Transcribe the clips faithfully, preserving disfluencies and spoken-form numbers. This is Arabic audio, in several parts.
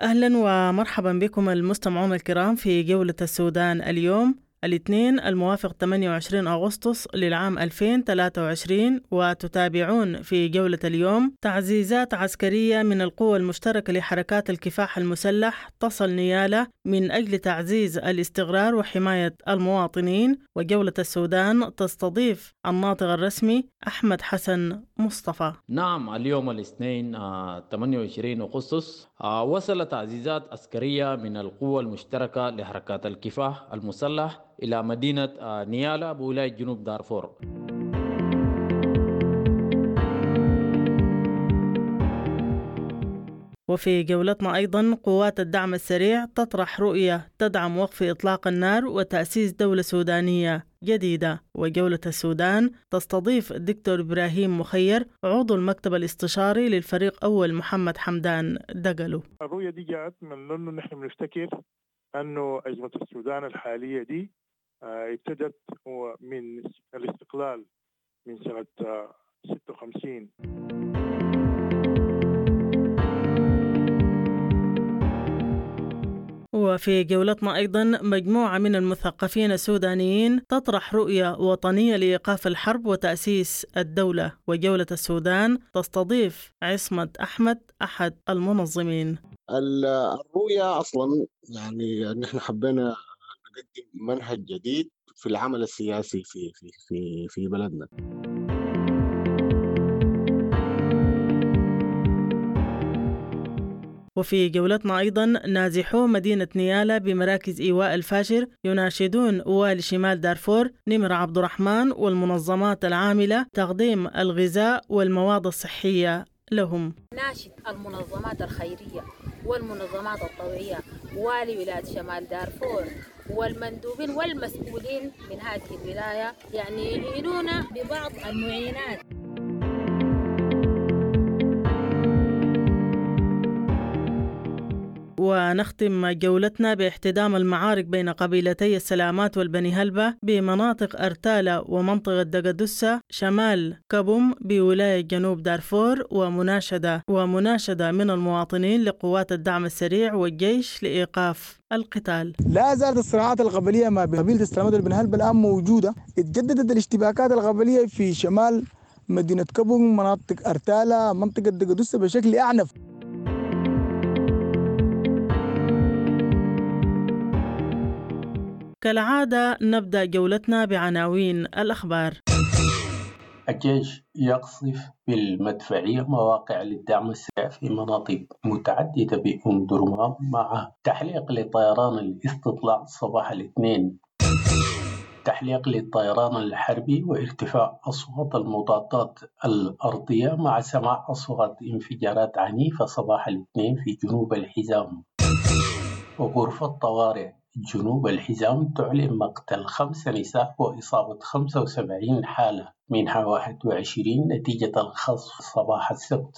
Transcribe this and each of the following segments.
أهلا ومرحبا بكم المستمعون الكرام في جولة السودان اليوم الاثنين الموافق ثمانية وعشرين أغسطس للعام ألفين وثلاثة وعشرين، وتتابعون في جولة اليوم تعزيزات عسكرية من القوى المشتركة لحركات الكفاح المسلح تصل نيالا من أجل تعزيز الاستقرار وحماية المواطنين. وجولة السودان تستضيف الناطق الرسمي أحمد حسن مصطفى. نعم، اليوم الاثنين آه، ثمانية وعشرين أغسطس آه، وصلت تعزيزات عسكرية من القوى المشتركة لحركات الكفاح المسلح إلى مدينة آه، نيالا بولاية جنوب دارفور. وفي جولتنا أيضا قوات الدعم السريع تطرح رؤية تدعم وقف إطلاق النار وتأسيس دولة سودانية جديدة. وجولة السودان تستضيف الدكتور إبراهيم مخير عضو المكتب الاستشاري للفريق أول محمد حمدان دقلو. الرؤية دي جاءت من أنه نحن بنفتكر أنه أزمة السودان الحالية دي ابتدت من الاستقلال من سنة ستة وخمسين. وفي جولتنا أيضا مجموعة من المثقفين السودانيين تطرح رؤية وطنية لإيقاف الحرب وتأسيس الدولة. وجولة السودان تستضيف عصمت أحمد أحد المنظمين. الرؤية أصلا يعني نحن حبينا نقدم منهج جديد في العمل السياسي في في في في بلدنا. وفي جولتنا أيضا نازحو مدينة نيالا بمراكز إيواء الفاشر يناشدون والي شمال دارفور نمر عبد الرحمن والمنظمات العاملة تقديم الغذاء والمواد الصحية لهم. ناشد المنظمات الخيرية والمنظمات الطوعية والي ولاية شمال دارفور والمندوبين والمسؤولين من هذه الولاية يعني يعينونا ببعض المعينات. ونختم جولتنا باحتدام المعارك بين قبيلتي السلامات والبني هلبة بمناطق أرتالة ومنطقة دقدسة شمال كبوم بولاية جنوب دارفور، ومناشدة ومناشدة من المواطنين لقوات الدعم السريع والجيش لإيقاف القتال. لا زالت الصراعات القبلية ما بين قبيلة السلامات والبني هلبة الآن موجودة. اتجددت الاشتباكات القبلية في شمال مدينة كبوم، مناطق أرتالة، منطقة دقدسة بشكل أعنف. كالعادة نبدأ جولتنا بعناوين الأخبار. الجيش يقصف بالمدفعية مواقع للدعم السريع في مناطق متعددة بأم درمان مع تحليق لطيران الاستطلاع صباح الاثنين، تحليق للطيران الحربي وارتفاع أصوات المضادات الأرضية مع سماع أصوات انفجارات عنيفة صباح الاثنين في جنوب الحزام. وغرفة طوارئ جنوب الحزام تعلن مقتل خمس نساء وإصابة خمسة وسبعين حالة منها واحد وعشرين نتيجة الخصف صباح السبت.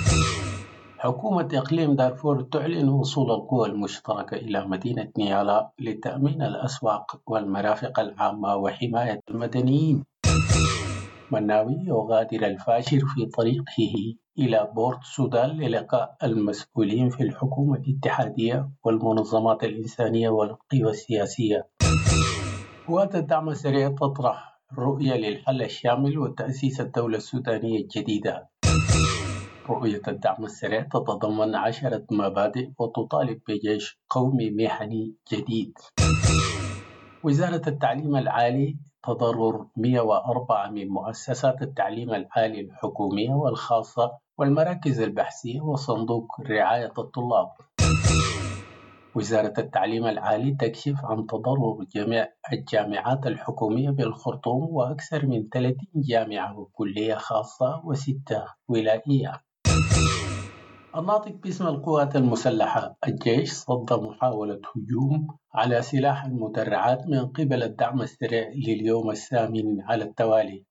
حكومة إقليم دارفور تعلن وصول القوى المشتركة إلى مدينة نيالا لتأمين الأسواق والمرافق العامة وحماية المدنيين. مناوي يغادر الفاشر في طريقه إلى بورت سودان للقاء المسؤولين في الحكومة الاتحادية والمنظمات الإنسانية والقوى السياسية. قوات الدعم السريع تطرح رؤية للحل الشامل وتأسيس الدولة السودانية الجديدة. رؤية الدعم السريع تتضمن عشرة مبادئ وتطالب بجيش قومي مهني جديد. وزارة التعليم العالي تضرر مئة وأربعة من مؤسسات التعليم العالي الحكومية والخاصة والمراكز البحثية وصندوق رعاية الطلاب. وزارة التعليم العالي تكشف عن تضرر جميع الجامعات الحكومية بالخرطوم وأكثر من ثلاثين جامعة وكلية خاصة وستة ولائية. الناطق باسم القوات المسلحة الجيش صد محاولة هجوم على سلاح المدرعات من قبل الدعم السريع لليوم الثامن على التوالي.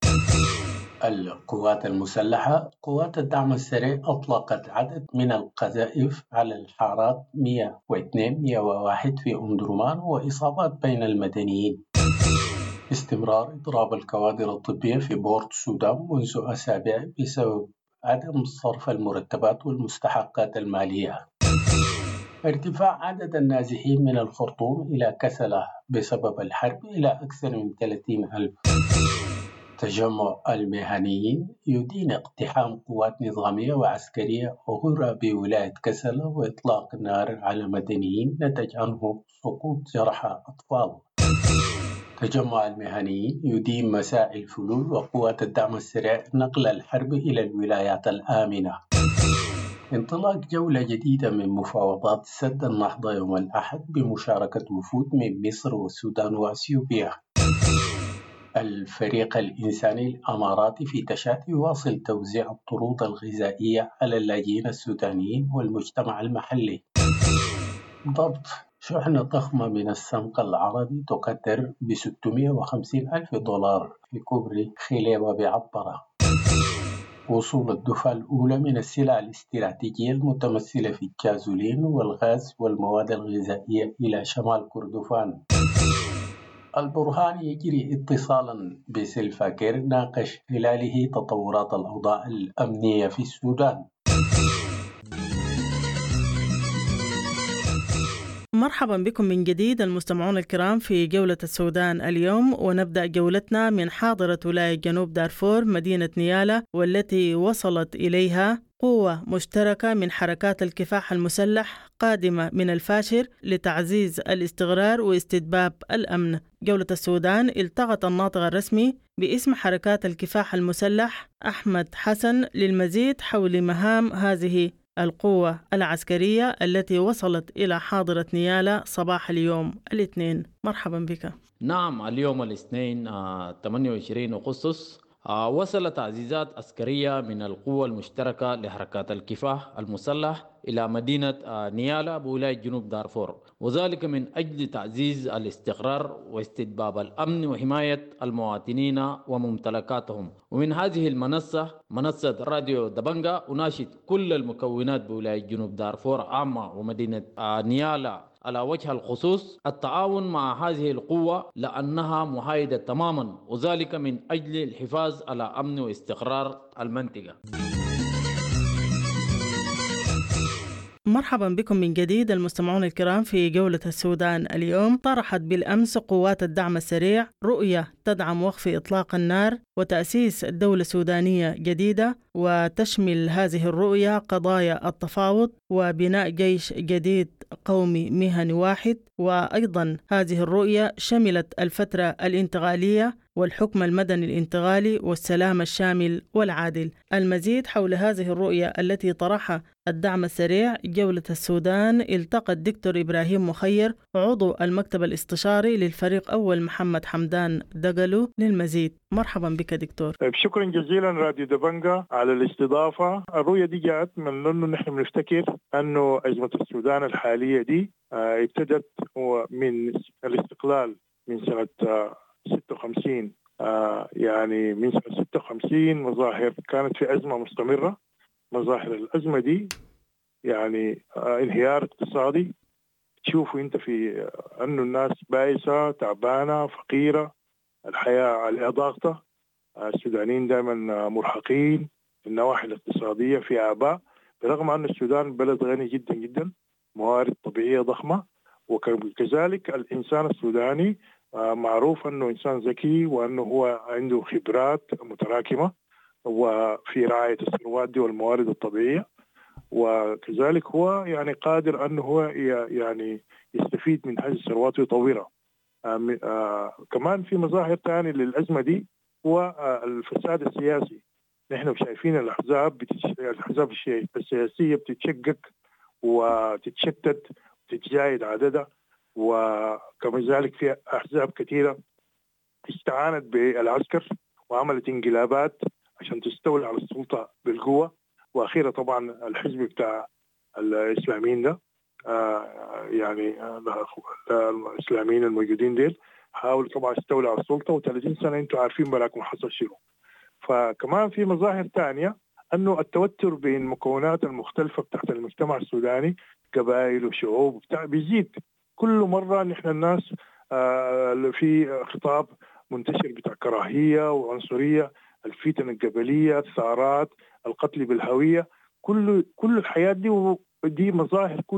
القوات المسلحة قوات الدعم السريع أطلقت عدد من القذائف على الحارات مئة واثنين مئة وواحد في أم درمان وإصابات بين المدنيين. استمرار إضراب الكوادر الطبية في بورت سودان منذ أسابيع بسبب عدم صرف المرتبات والمستحقات المالية. ارتفاع عدد النازحين من الخرطوم إلى كسلة بسبب الحرب إلى أكثر من ثلاثين ألف. تجمع المهنيين يدين اقتحام قوات نظامية وعسكرية أخرى بولاية كسلة وإطلاق النار على مدنيين نتج عنه سقوط جرحى أطفال. تجمع المهنيين يدين مساء الفلول وقوات الدعم السريع نقل الحرب إلى الولايات الآمنة. انطلاق جولة جديدة من مفاوضات سد النهضة يوم الأحد بمشاركة وفود من مصر والسودان وأثيوبيا. الفريق الإنساني الإماراتي في تشاد يواصل توزيع الطرود الغذائية على اللاجئين السودانيين والمجتمع المحلي. ضبط شحنة ضخمة من السمك العربي تقدر ب ستمائة وخمسين ألف دولار في كوبري خليبة بعبرة. وصول الدفعة الأولى من السلع الاستراتيجية المتمثلة في الجازولين والغاز والمواد الغذائية إلى شمال كردفان. البرهان يجري اتصالا بسلفا كير ناقش خلاله تطورات الأوضاع الأمنية في السودان. مرحبا بكم من جديد المستمعون الكرام في جولة السودان اليوم، ونبدأ جولتنا من حاضرة ولاية جنوب دارفور مدينة نيالا، والتي وصلت إليها قوة مشتركة من حركات الكفاح المسلح قادمة من الفاشر لتعزيز الاستقرار واستتباب الأمن. جولة السودان التقط الناطق الرسمي باسم حركات الكفاح المسلح أحمد حسن للمزيد حول مهام هذه القوة العسكرية التي وصلت إلى حاضرة نيالا صباح اليوم الاثنين. مرحبا بك. نعم، اليوم الاثنين آه، ثمانية وعشرين أغسطس آه، وصلت تعزيزات عسكرية من القوة المشتركة لحركات الكفاح المسلح إلى مدينة آه، نيالا بولاية جنوب دارفور، وذلك من أجل تعزيز الاستقرار واستتباب الأمن وحماية المواطنين وممتلكاتهم. ومن هذه المنصة منصة راديو دبنجا أناشد كل المكونات بولاية جنوب دارفور عامة ومدينة آه، نيالا على وجه الخصوص التعاون مع هذه القوة لأنها محايدة تماما، وذلك من أجل الحفاظ على أمن واستقرار المنطقة. مرحبا بكم من جديد المستمعون الكرام في جولة السودان اليوم. طرحت بالأمس قوات الدعم السريع رؤية تدعم وقف إطلاق النار وتأسيس دولة سودانية جديدة، وتشمل هذه الرؤية قضايا التفاوض وبناء جيش جديد قومي مهني واحد. وأيضا هذه الرؤية شملت الفترة الانتقالية والحكم المدني الانتقالي والسلام الشامل والعادل. المزيد حول هذه الرؤية التي طرحها الدعم السريع جولة السودان التقى الدكتور إبراهيم مخير عضو المكتب الاستشاري للفريق أول محمد حمدان دقلو للمزيد. مرحبا بك دكتور. شكرا جزيلا راديو دبنجا على الاستضافة. الرؤية دي جاءت من أنه نحن بنفتكر أنه أزمة السودان الحالية دي ابتدت من الاستقلال من سنة ستة وخمسين. يعني من سنة ستة وخمسين مظاهر كانت في أزمة مستمرة. مظاهر الأزمة دي يعني انهيار اقتصادي، تشوفوا انت في أنه الناس بائسة تعبانة فقيرة، الحياة عليها ضاغطة، السودانيين دائما مرهقين في النواحي الاقتصادية في آباء، برغم أن السودان بلد غني جدا جدا، موارد طبيعية ضخمة، وكذلك الإنسان السوداني معروف أنه إنسان ذكي وأنه هو عنده خبرات متراكمة وفي رعاية الثروات دي والموارد الطبيعية، وكذلك هو يعني قادر أنه هو يعني يستفيد من هذه الثروات ويطورها. آه آه كمان في مظاهر ثانية للأزمة دي هو آه الفساد السياسي. نحن شايفين الأحزاب بتش... الأحزاب السياسية بتتشقق وتتشتت وتتزايد عددها، وكذلك في أحزاب كثيرة استعانت بالعسكر وعملت انقلابات عشان تستولي على السلطة بالقوة. وأخيرا طبعا الحزب بتاع الإسلاميين ده آه يعني آه الإسلاميين الموجودين ديل حاولوا طبعا يستولوا على السلطة، وثلاثين سنة انتوا عارفين براكم حصل شنو. فكمان في مظاهر تانية أنه التوتر بين المكونات المختلفة بتاعت المجتمع السوداني، قبائل وشعوب بتاع بيزيد كل مرة. نحن الناس آه في خطاب منتشر بتاع كراهية وعنصرية، الفتن القبلية، الثارات، القتل بالهوية، كل كل الحياة دي ودي مظاهر كلها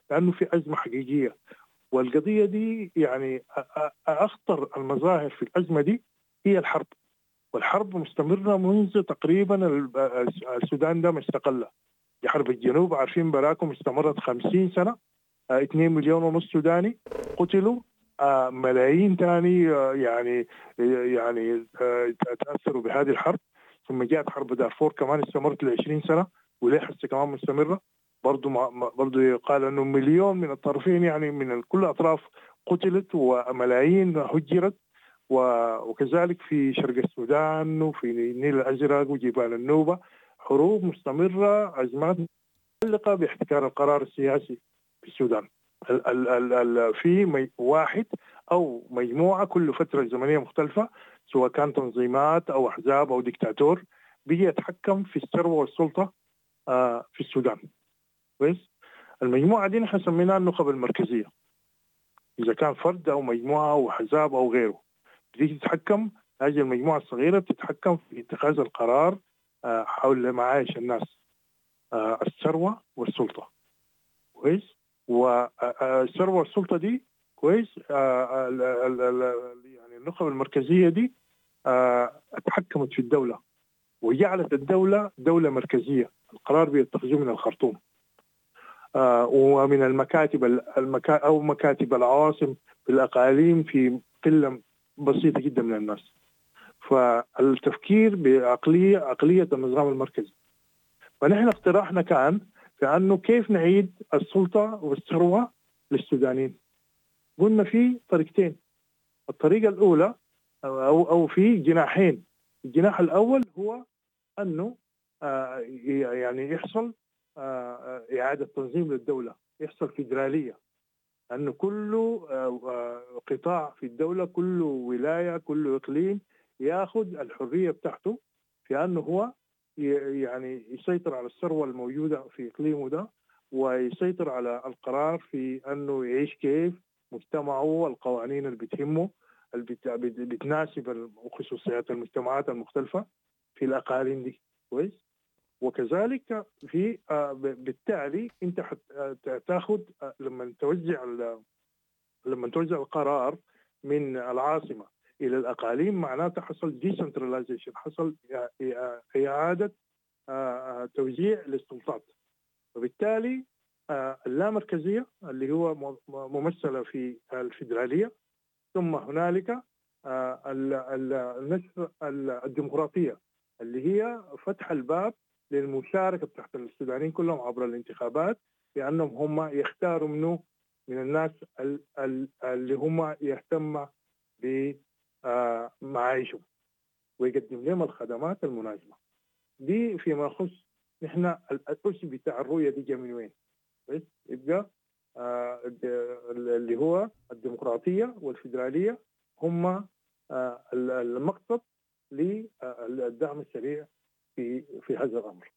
لأنه في أزمة حقيقية. والقضية دي يعني أخطر المظاهر في الأزمة دي هي الحرب، والحرب مستمرة منذ تقريبا السودان ده ما استقل. دي حرب الجنوب عارفين براكم استمرت خمسين سنة، اثنين مليون ونص سوداني قتلوا، ملايين تاني يعني يعني تأثروا بهذه الحرب. ثم جاءت حرب دارفور كمان استمرت لعشرين سنة وليه حتى كمان مستمرة. برضو برضو يقال أنه مليون من الطرفين يعني من كل الأطراف قتلت وملايين هجرت. وكذلك في شرق السودان وفي النيل الأزرق وجبال النوبة حروب مستمرة، أزمات متعلقة باحتكار القرار السياسي في السودان. ال ال ال ال في واحد أو مجموعة كل فترة زمنية مختلفة، سواء كان تنظيمات أو أحزاب أو ديكتاتور، بيجي يتحكم في الثروة والسلطة آه في السودان. بس المجموعة دي نحن سميناها النخب المركزية، إذا كان فرد أو مجموعة أو أحزاب أو غيره، بتيجي تتحكم. هذه المجموعة الصغيرة بتتحكم في اتخاذ القرار آه حول معايش الناس، آه الثروة والسلطة. كويس. والثروة والسلطة دي كويس آه ال ال ال يعني النخب المركزية دي آه اتحكمت في الدولة وجعلت الدولة دولة مركزية، القرار بيتخذوه من الخرطوم آه ومن المكاتب المكا أو مكاتب العواصم في الأقاليم في قلة بسيطة جدا من الناس. فالتفكير بعقلية عقلية النظام المركزي. فنحن اقتراحنا كان في أنه كيف نعيد السلطة والثروة للسودانيين. قلنا في طريقتين. الطريقة الأولى أو أو في جناحين. الجناح الأول هو أنه آه يعني يحصل آه إعادة تنظيم للدولة، يحصل فيدرالية، أنه كل آه قطاع في الدولة، كل ولاية، كل إقليم يأخذ الحرية بتاعته في أنه هو يعني يسيطر على الثروة الموجودة في إقليمه ده، ويسيطر على القرار في أنه يعيش كيف مجتمعه، القوانين اللي بتهمه اللي بتناسب خصوصيات المجتمعات المختلفة في الأقاليم دي. كويس. وكذلك في بالتالي أنت تأخذ لما توزع لما توزع القرار من العاصمة إلى الأقاليم، معناته حصل decentralization، حصل إعادة توزيع للسلطات. وبالتالي اللامركزية اللي هو ممثلة في الفيدرالية، ثم هنالك النشر الديمقراطية اللي هي فتح الباب للمشاركة تحت السودانيين كلهم عبر الانتخابات، لأنهم هم يختاروا منه من الناس اللي هم يهتم بمعايشهم ويقدم لهم الخدمات المناسبة. دي فيما يخص نحن الأسس بتاع الرؤية دي جاء من وين؟ بس يبقى آه اللي هو الديمقراطية والفيدرالية هم آه المقصد للدعم السريع في في هذا الأمر.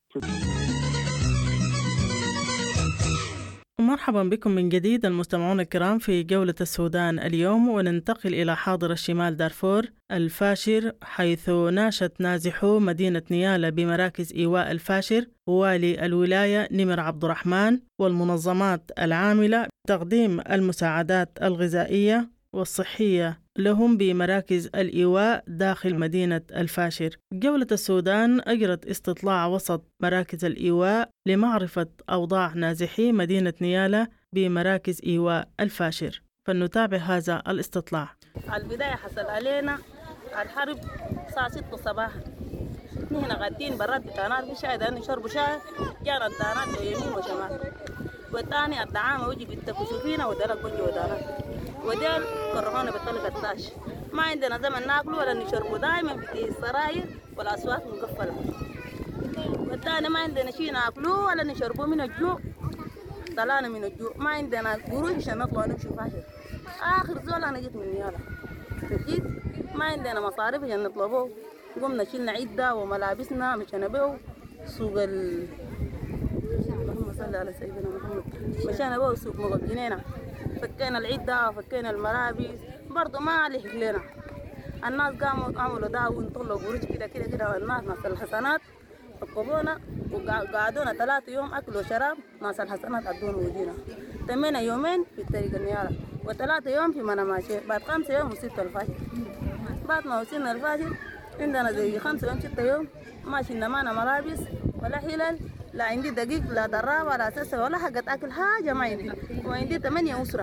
مرحبا بكم من جديد المستمعون الكرام في جولة السودان اليوم، وننتقل إلى حاضر الشمال دارفور الفاشر، حيث ناشت نازحو مدينة نيالا بمراكز إيواء الفاشر والي الولاية نمر عبد الرحمن والمنظمات العاملة تقديم المساعدات الغذائية والصحية لهم بمراكز الإيواء داخل مدينة الفاشر. جولة السودان أجرت استطلاع وسط مراكز الإيواء لمعرفة أوضاع نازحي مدينة نيالا بمراكز إيواء الفاشر، فلنتابع هذا الاستطلاع. البداية حصل علينا الحرب الساعة ستة صباحا، نحن قاعدين برات بتانات بشاي ده نشربوا شاي، جانا الدانات يمين وشمال، والثاني الدعامة وجي بيتكسوا فينا ودلق وجي ودانات، وديل كرهونا بطلق التاش. ما عندنا زمن ناكل ولا نشربوا، دائما في السراير والأسواق مقفلة. والثاني ما عندنا شيء ناكلوه ولا نشربوه من الجوع، طلعنا من الجوع، ما عندنا قروش عشان نطلع نمشي فاشل. آخر زول أنا جيت من نيالا، جيت ما عندنا مصاريف عشان نطلبوه، قمنا شلنا عدة وملابسنا مشينا بيه سوق ال اللهم صل على سيدنا محمد، مشينا بيه سوق مقب جنينة، فكينا العدة وفكينا الملابس، برضو ما لحق لنا. الناس قاموا عملوا دعوة نطلعوا قروش كده كده كده، والناس ناس الحسنات ركبونا وقعدونا ثلاثة يوم أكل وشراب، ناس الحسنات أدونا وجينا تمينا يومين في الطريق النيارة وثلاثة يوم في مناماشي، بعد خمسة يوم وستة الفجر. بعد ما وصلنا الفجر عندنا زي خمسة يوم ستة يوم ما شلنا معنا ملابس ولا حلل، لا عندي دقيق لا دراب ولا سسة ولا حاجة أكل، حاجة ما عندي. وعندي ثمانية أسرة،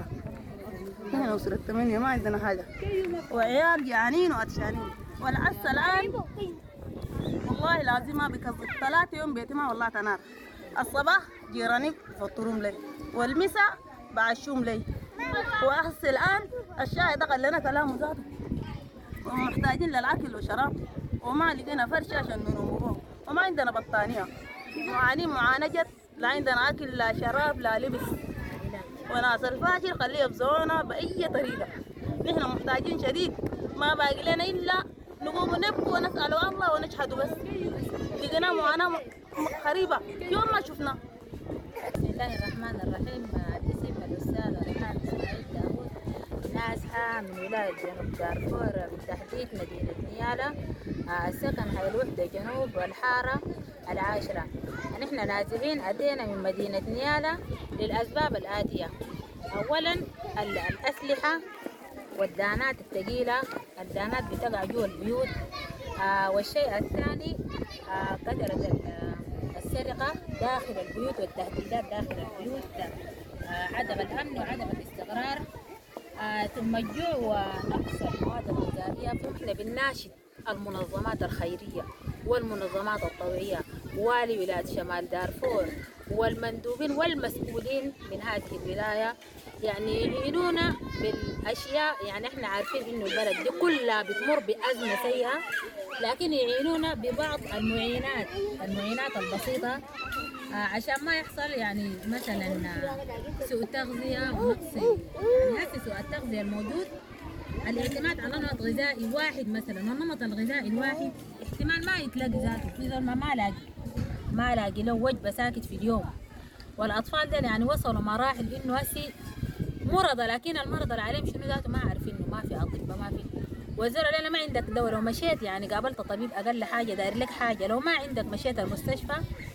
نحن أسرة ثمانية ما عندنا حاجة، وعيال جعانين وعطشانين. والعس الآن والله العظيم ما بكذب ثلاثة يوم بيتي ما والله تنار. الصباح جيراني بفطرهم لي والمساء بعشوم لي، وأحس الآن الشاي دخل لنا كلام ذاته، ومحتاجين للأكل والشراب وما لقينا فرش عشان ننوم، وما عندنا بطانية، معانين معانجة، لا عندنا أكل لا شراب لا لبس. وناس الفاشل خليه يبزونا بأي طريقة، نحن محتاجين شديد، ما باقي لنا إلا نقوم نبكي ونسأل الله ونشهد بس. لقينا معاناة خريبة يوم ما شفنا. بسم الله الرحمن الرحيم. الاسم الأستاذة ريحان إسماعيل داوود، نازحة من ولاية جنوب دارفور بالتحديد مدينة نيالا. السكن هاي الوحدة جنوب والحارة العاشرة. نحن نازحين أتينا من مدينة نيالا للأسباب الآتية. أولا الأسلحة والدانات الثقيلة، الدانات بتقع جوا البيوت. آه والشيء الثاني آه كثرة السرقة داخل البيوت والتهديدات داخل البيوت، آه عدم الأمن وعدم الاستقرار، آه ثم الجوع ونقص المواد الغذائية. فنحن بنناشد المنظمات الخيرية والمنظمات الطوعية والي ولاية شمال دارفور والمندوبين والمسؤولين من هذه الولاية يعني يعينونا بالأشياء. يعني احنا عارفين انه البلد دي كلها بتمر بأزمة سيئة، لكن يعينونا ببعض المعينات المعينات البسيطة آه عشان ما يحصل يعني مثلا سوء تغذية ونقص. يعني هسه سوء التغذية الموجود، الاعتماد على نمط غذائي واحد مثلا، والنمط الغذائي الواحد احتمال ما يتلاقي ذاته، في زول ما ما لاقي ما لاقي له وجبة ساكت في اليوم. والأطفال ده يعني وصلوا مراحل إنه هسي مرضى، لكن المرضى اللي عليهم شنو ذاته ما عارفين، إنه ما في أطباء ما في. والزول لأن ما عندك دواء، لو مشيت يعني قابلت طبيب أقل حاجة داير لك حاجة، لو ما عندك مشيت المستشفى.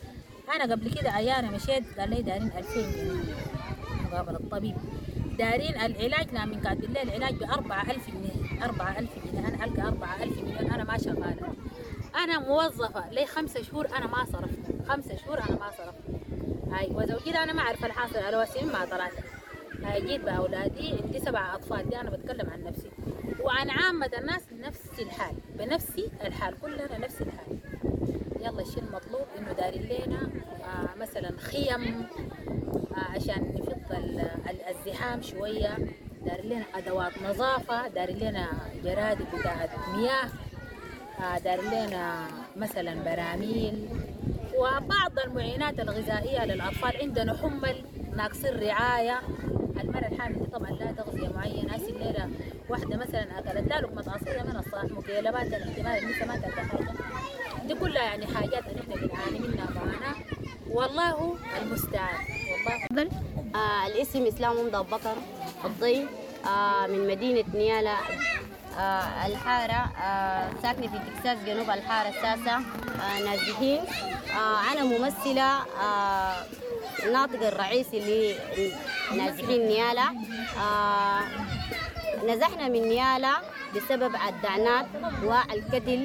أنا قبل كده أيانا مشيت قال لي دارين ألفين جنيه مقابل الطبيب، دارين العلاج نعم من كاتب لي العلاج بأربعة ألف جنيه أربعة ألف جنيه أنا ألقى أربعة ألف جنيه. أنا ما شغالة، أنا موظفة لي خمسة شهور أنا ما صرفت، خمسة شهور أنا ما صرفت. هاي وزوجي أنا ما أعرف الحاصل على وسيم ما طلعت. هاي جيت بأولادي عندي سبع أطفال، دي أنا بتكلم عن نفسي وعن عامة الناس نفس الحال، بنفسي الحال كلنا نفس الحال. يلا الشيء المطلوب إنه دارين لنا آه مثلا خيم آه عشان نفض الزحام شوية، دارين لنا أدوات نظافة، دارين لنا جرادل بتاعت مياه، آه دارين لنا مثلا براميل وبعض المعينات الغذائية للأطفال. عندنا حمل ناقصين رعاية، المرأة الحامل دي طبعا لا تغذية معينة. هسه الليلة واحدة مثلا أكلت لا لقمة عصيدة من الصباح مكيلبات الاحتمال لسه ما تلقى حاجة. دي كلها يعني حاجات نحن بنعاني منها معانا، والله المستعان. والله آه الاسم إسلام ممدى أبو بكر الضي، آه من مدينة نيالا آه الحارة، آه ساكنة في تكساس جنوب الحارة الساسة. آه نازحين. آه أنا ممثلة آه الناطق الرئيسي لنازحين نيالا. آه نزحنا من نيالا بسبب الدعنات والقتل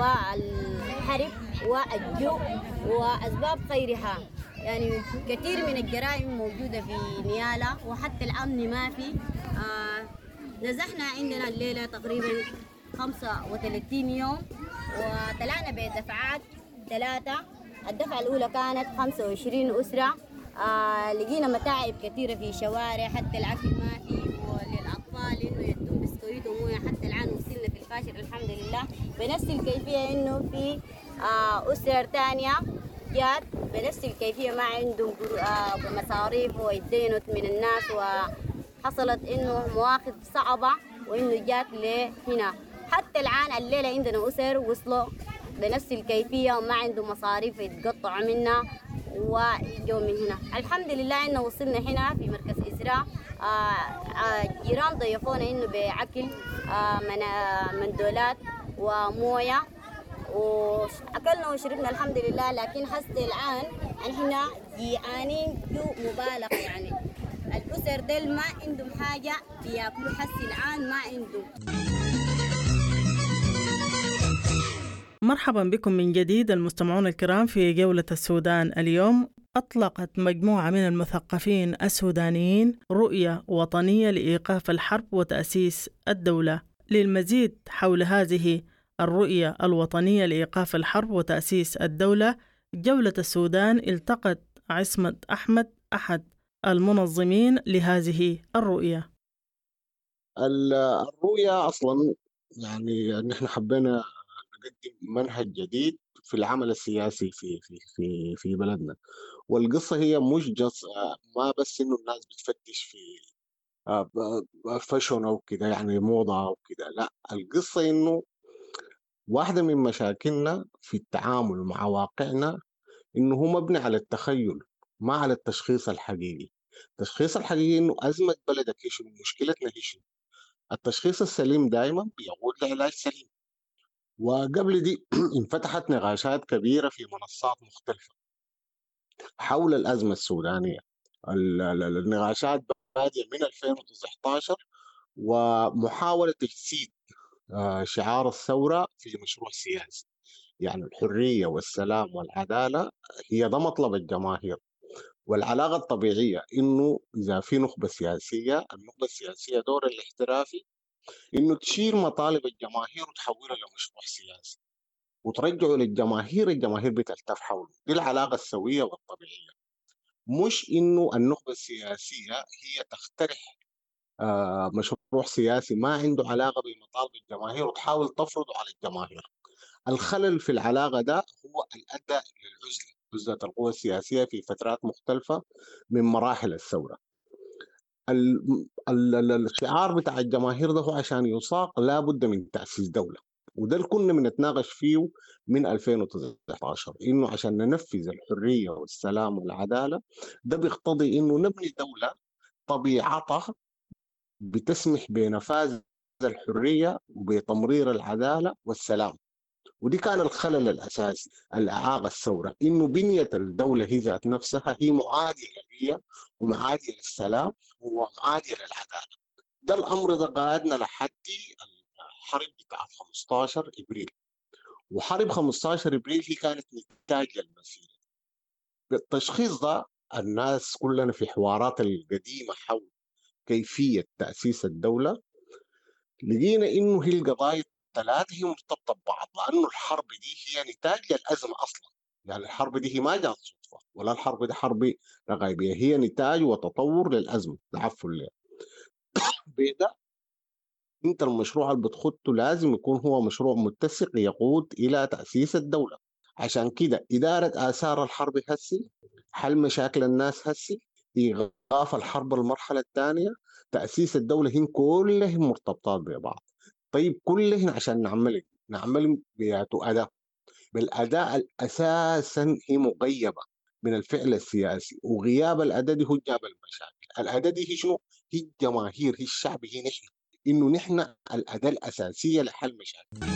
والحرب والجوع وأسباب غيرها. يعني كثير من الجرائم موجودة في نيالا وحتى الأمن ما في. آه نزحنا عندنا الليلة تقريبا خمسة وثلاثين يوم، وطلعنا بدفعات ثلاثة. الدفعة الأولى كانت خمسة وعشرين أسرة. آه لقينا متاعب كثيرة في شوارع، حتى الأكل ما في، وللأطفال إنه يدون بسكويت وموية. حتى الآن وصلنا في الفاشر الحمد لله. بنفس الكيفية إنه في آه أسر تانية جات بنفس الكيفية ما عندهم آه مصاريف ويدينوا من الناس، وحصلت إنه مواقف صعبة وإنه جات لهنا. حتى الآن الليلة عندنا أسر وصلوا بنفس الكيفية وما عندهم مصاريف يتقطعوا منها ويجوا من هنا. الحمد لله إنه وصلنا هنا في مركز إسراء. آه آه جيران ضيفونا إنه بأكل آه من آه مندولات وموية، وأكلنا وشربنا الحمد لله. لكن حتى الآن نحن جيعانين جو مبالغ، يعني الأسر ديل ما عندهم حاجة بياكلوا حسي الآن ما عندهم. مرحبا بكم من جديد المستمعون الكرام في جولة السودان اليوم. أطلقت مجموعة من المثقفين السودانيين رؤية وطنية لإيقاف الحرب وتأسيس الدولة. للمزيد حول هذه الرؤية الوطنية لإيقاف الحرب وتأسيس الدولة، جولة السودان التقت عصمت أحمد أحد المنظمين لهذه الرؤية. الرؤية أصلا يعني نحن حبينا نقدم منهج جديد في العمل السياسي في في في في بلدنا. والقصة هي مش جص ما بس إنه الناس بتفتش في فاشون أو كده، يعني موضة أو كده، لا، القصة إنه واحدة من مشاكلنا في التعامل مع واقعنا إنه هو مبني على التخيل ما على التشخيص الحقيقي. التشخيص الحقيقي إنه أزمة بلدك هي شنو، مشكلتنا هي شنو. التشخيص السليم دائما بيقود لعلاج سليم. وقبل دي انفتحت نقاشات كبيرة في منصات مختلفة حول الأزمة السودانية. النقاشات بادية من ألفين وتسعة عشر ومحاولة تجسيد شعار الثورة في مشروع سياسي، يعني الحرية والسلام والعدالة هي ده مطلب الجماهير. والعلاقة الطبيعية إنه إذا في نخبة سياسية، النخبة السياسية دور الاحترافي إنه تشيل مطالب الجماهير وتحولها لمشروع سياسي وترجعه للجماهير، الجماهير بتلتف حوله. دي العلاقة السوية والطبيعية، مش إنه النخبة السياسية هي تقترح آه مشروع سياسي ما عنده علاقة بمطالب الجماهير وتحاول تفرضه على الجماهير. الخلل في العلاقة ده هو الأداء للعزلة، عزلة القوى السياسية في فترات مختلفة من مراحل الثورة. الشعار بتاع الجماهير ده هو عشان يصاق لابد من تأسيس دولة، وده اللي كنا بنتناقش فيه من ألفين وتسعة عشر، إنه عشان ننفذ الحرية والسلام والعدالة ده بيقتضي إنه نبني دولة طبيعتها بتسمح بنفاذ الحرية وبتمرير العدالة والسلام. ودي كان الخلل الأساسي اللي أعاق الثورة، إنه بنية الدولة هي ذات نفسها هي معادية للحرية ومعادية للسلام ومعادية للعدالة. ده الأمر ده قادنا لحد الحرب بتاعت خمسة عشر إبريل. وحرب خمسة عشر إبريل هي كانت نتاج للمسيرة. بالتشخيص ده الناس كلنا في حوارات القديمة حول كيفية تأسيس الدولة لقينا إنه هي القضايا ثلاثة هي مرتبطة ببعض، لأنه الحرب دي هي نتاج للأزمة أصلا. يعني الحرب دي هي ما جات صدفة، ولا الحرب دي حرب رغائبية، هي نتاج وتطور للأزمة. العفو لله. بيدا انت المشروع اللي بتخطه لازم يكون هو مشروع متسق يقود إلى تأسيس الدولة. عشان كده إدارة آثار الحرب هسي، حل مشاكل الناس هسي، إيقاف الحرب المرحلة الثانية، تأسيس الدولة، هن كلهم مرتبطات ببعض. طيب كلهن عشان نعمل نعمل بياتو أداء، بالأداء أساسا هي مغيبة من الفعل السياسي، وغياب الأداء دي هو جاب المشاكل. الأداء دي هي شنو؟ هي الجماهير، هي الشعب، هي نحن، إنه نحن الأداة الأساسية لحل مشاكل.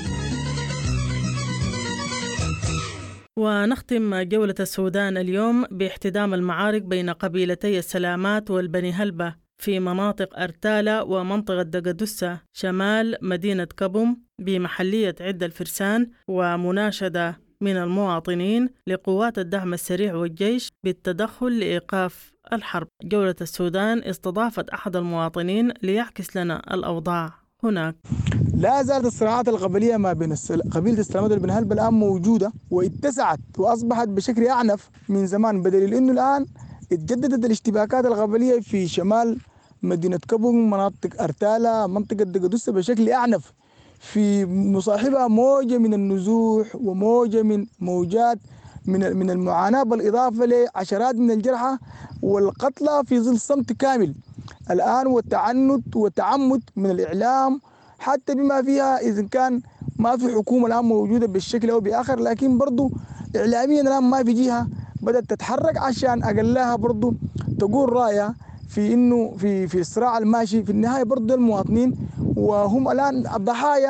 ونختم جولة السودان اليوم باحتدام المعارك بين قبيلتي السلامات والبني هلبة في مناطق أرتالة ومنطقة دقدسة شمال مدينة كبوم بمحلية عدة الفرسان، ومناشدة من المواطنين لقوات الدعم السريع والجيش بالتدخل لإيقاف الحرب. جولة السودان استضافت أحد المواطنين ليعكس لنا الأوضاع هناك. لا زالت الصراعات القبلية ما بين قبيلة السلامات والبني هلبة الآن موجودة واتسعت وأصبحت بشكل أعنف من زمان، بدليل إنه الآن اتجددت الاشتباكات القبلية في شمال مدينة كبوم، مناطق أرتالة، منطقة دقدسة بشكل أعنف، في مصاحبها موجة من النزوح وموجة من موجات من من المعاناة، بالإضافة لعشرات من الجرحى والقتلى في ظل صمت كامل الآن، والتعنت والتعمد من الإعلام، حتى بما فيها إذا كان ما في حكومة الآن موجودة بالشكل أو بآخر، لكن برضو إعلاميا الآن ما في جهة بدأت تتحرك عشان أقلها برضو تقول رأيها في إنه في في الصراع الماشي. في النهاية برضو المواطنين وهم الآن الضحايا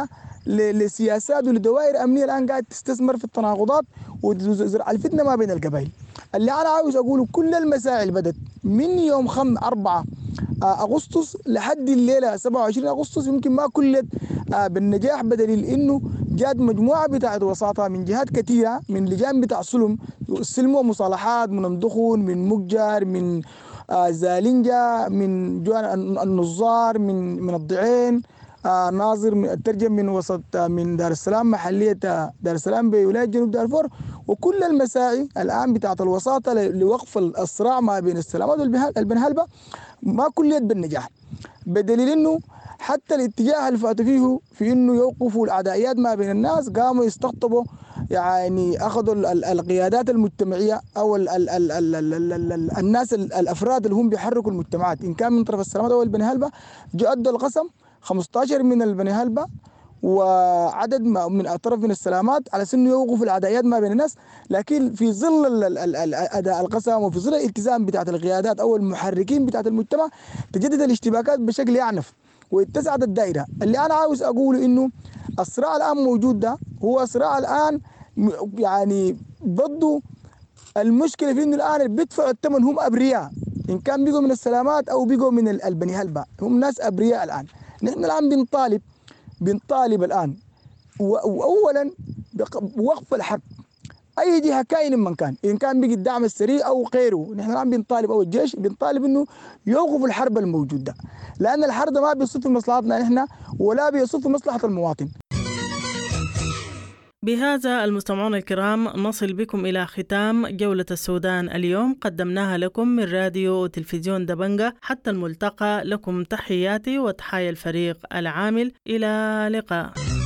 لسياسات ولدوائر أمنية الآن قاعد تستثمر في التناقضات وزرع الفتنة ما بين القبائل. اللي أنا عاوز أقوله كل المساعي اللي بدت من يوم خم أربعة أغسطس لحد الليلة سبعة وعشرين أغسطس يمكن ما كلت بالنجاح، بدليل إنه جات مجموعة بتاعت وساطة من جهات كثيرة، من لجان بتاع سلم سلم ومصالحات، من مدخون، من مقجر، من زالنجة، من جوان النظار، من من الضعين، آه ناظر من الترجم من وسط من دار السلام محلية دار السلام بولاية جنوب دارفور، وكل المساعي الآن بتاعت الوساطة لوقف الصراع ما بين السلامات والبنهلبة ما كليت بالنجاح، بدليل إنه حتى الاتجاه اللي فاتوا فيه في إنه يوقفوا العدائيات ما بين الناس قاموا يستقطبوا، يعني أخذوا القيادات المجتمعية أو ال ال ال ال ال ال ال الناس الأفراد اللي هم بيحركوا المجتمعات إن كان من طرف السلامات أو البنهلبة، جو أدوا القسم خمسة عشر من البنهلبة وعدد من طرف من السلامات على سنه يوقفوا العدائيات ما بين الناس، لكن في ظل أداء القسم وفي ظل الالتزام بتاعت القيادات أو المحركين بتاعت المجتمع تجدد الاشتباكات بشكل يعنف واتسعت الدائرة. اللي أنا عاوز أقوله إنه الصراع الآن موجود ده هو صراع الآن يعني ضده المشكلة في إنه الآن اللي بيدفعوا الثمن هم أبرياء، إن كان بيجوا من السلامات أو بيجوا من البنهلبة، هم ناس أبرياء الآن. نحن الآن بنطالب بنطالب الآن وأولا بوقف الحرب، أي جهة كائن من كان، إن كان بيجي الدعم السريع أو غيره، نحن الآن بنطالب أو الجيش بنطالب إنه يوقف الحرب الموجود ده، لأن الحرب ما بيصب في مصلحتنا نحن ولا بيصب في مصلحة المواطن. بهذا المستمعون الكرام نصل بكم إلى ختام جولة السودان اليوم، قدمناها لكم من راديو وتلفزيون دبنجة. حتى الملتقى، لكم تحياتي وتحايا الفريق العامل، إلى لقاء.